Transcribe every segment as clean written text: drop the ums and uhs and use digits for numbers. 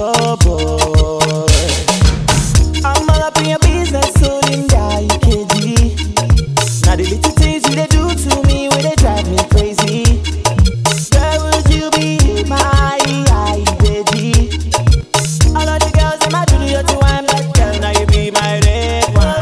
Oh boy, I'm all up in your business, so Linda, you KG. Now the little things you they do to me, when they drive me crazy. Girl, would you be my baby? All of the girls in my studio too, I'm like, girl, now you be my red one.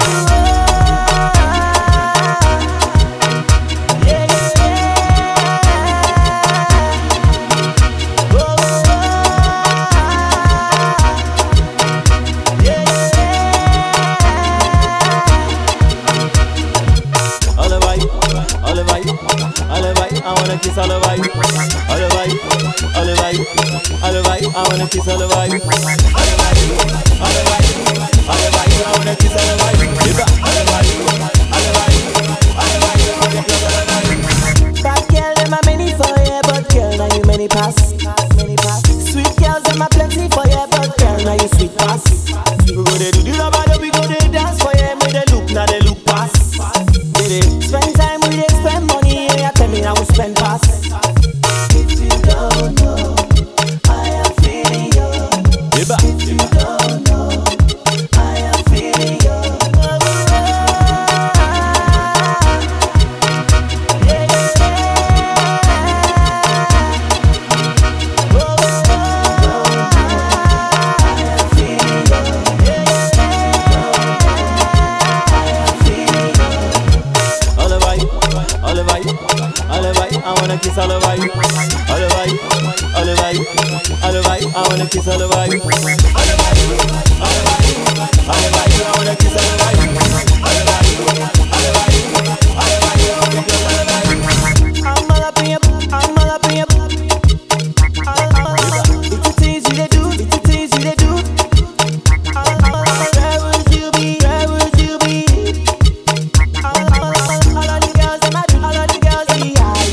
I wanna kiss all over you, all over you, all over you, all over you. I wanna kiss all over you, all over you, all over you, all over you. I wanna kiss all over you, all over you, all over you, all over you. I wanna kiss all over you. Bad girl, them a many for you, but girl, now you many pass, many pass. Sweet girls, them a plenty for you, but girl, now you sweet pass. We go they do the rubber, we go they dance for you. May they look, now they look pass. They spend time, we they spend money. Tell me I will spend pass. If you don't know, I am feeling you. If you don't know, I am feeling you. I wanna kiss all over you, all over you, all over you, all over you. I wanna kiss all over you, all over you, all over you, all over you. I wanna kiss all over you, all over you, all over you, all over you. I wanna kiss all over you. I'm all up in your, I'm all up in your. Little things you they do, little things you they do. Where would you be? Where would you be? All of the girls in my, all of the girls in the eye.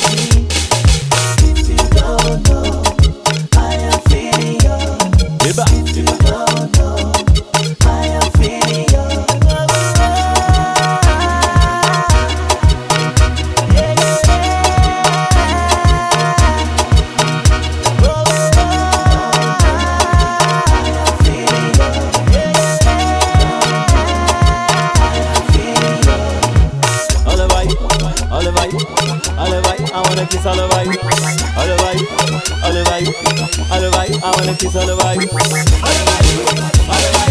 I wanna kiss all over you, all over you, all over you, all over you. I wanna kiss all over you, all over you, all over you.